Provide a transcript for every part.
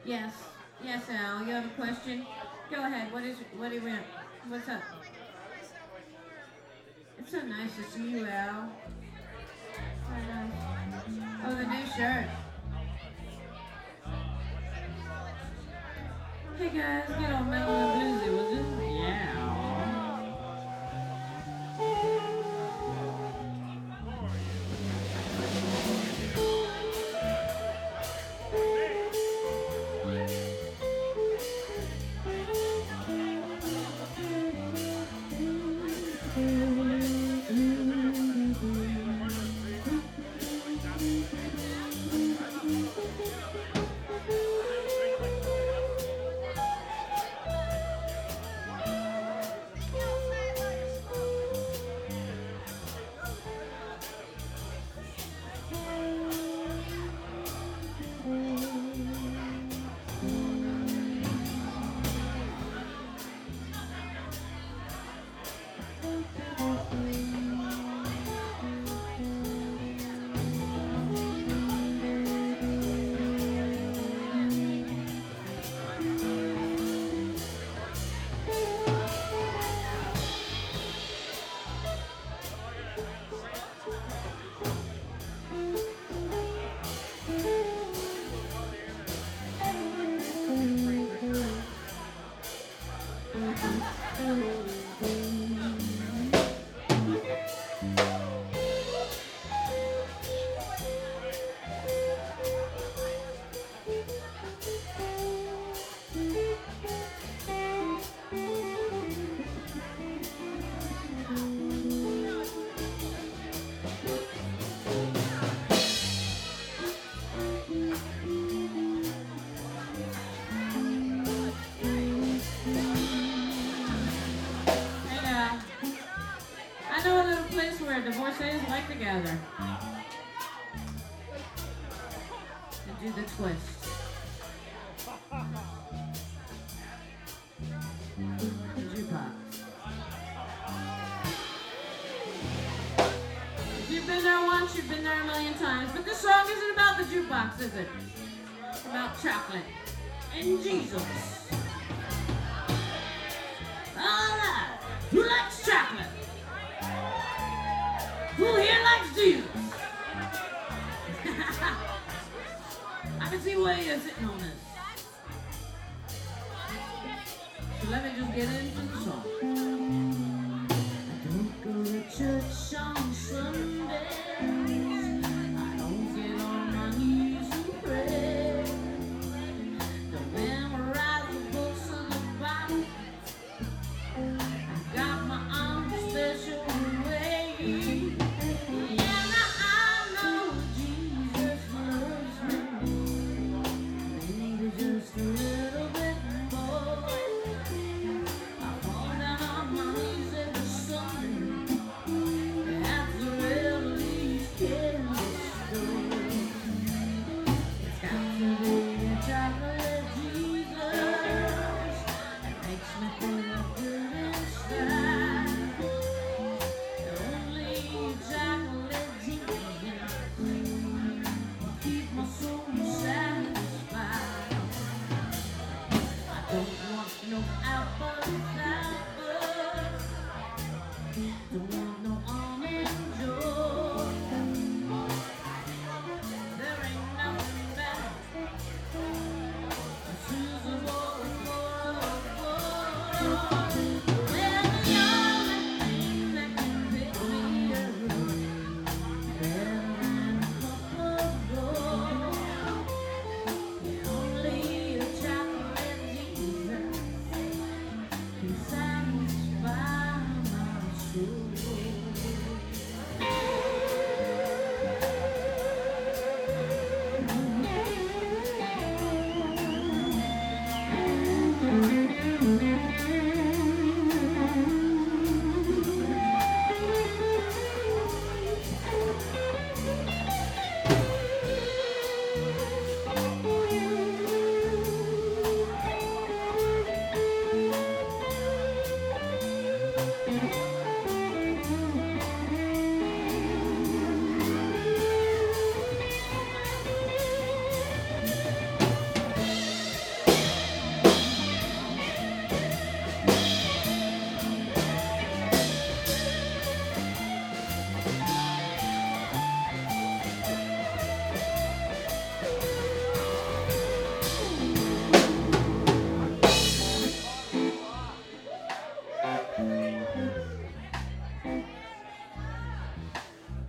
Yes. Yes, Al. You have a question? Go ahead. What do you want? What's up? It's so nice to see you, Al. So nice. Oh, the new shirt. Hey guys, get on mellow and bluesy, will you? Yeah. I know a little place where divorcees like to gather and do the twist. The jukebox. If you've been there once, you've been there a million times. But this song isn't about the jukebox, is it? It's about chocolate and Jesus. All right. Who likes chocolate? Who here likes Jesus? I can see why you're sitting on this. So let me just get into the song. I don't go to church on Sundays. I don't get on my knees and pray. Don't memorize the books of the Bible. I got my own special way. Yeah, I know Jesus loves me. Maybe just a little bit more. I fall down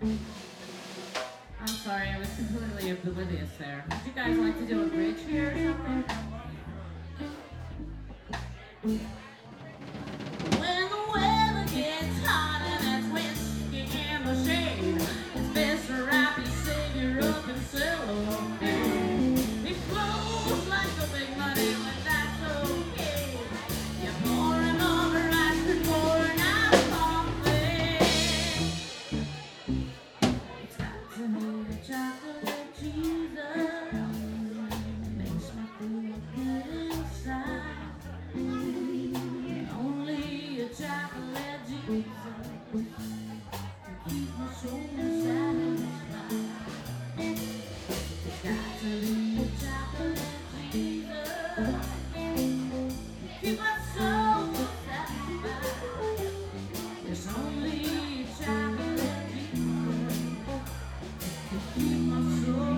I'm sorry, I was completely oblivious there. Would you guys like to do a bridge here or something? When the weather gets hot and that's whiskey in the shade, it's best to wrap your savior up in cellophane. It flows like a big money, but that's okay. You pour him over ice and pouring out coffee. It's got to be the chocolate Jesus, makes me feel good inside. Only a chocolate Jesus can keep my soul satisfied. It's got to be a chocolate Jesus to keep my soul satisfied. It's only a chocolate Jesus to keep my soul.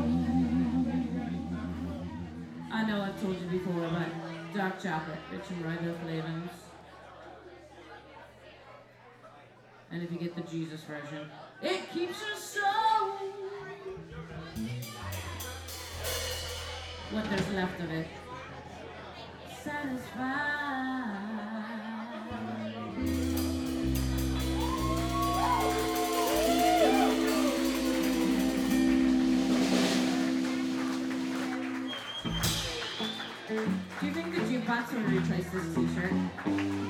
I know I've told you before, but dark chocolate, rich and riboflavins. And if you get the Jesus version, it keeps your soul. What there's left of it, satisfied. Do you think the jukebox will replace this t-shirt?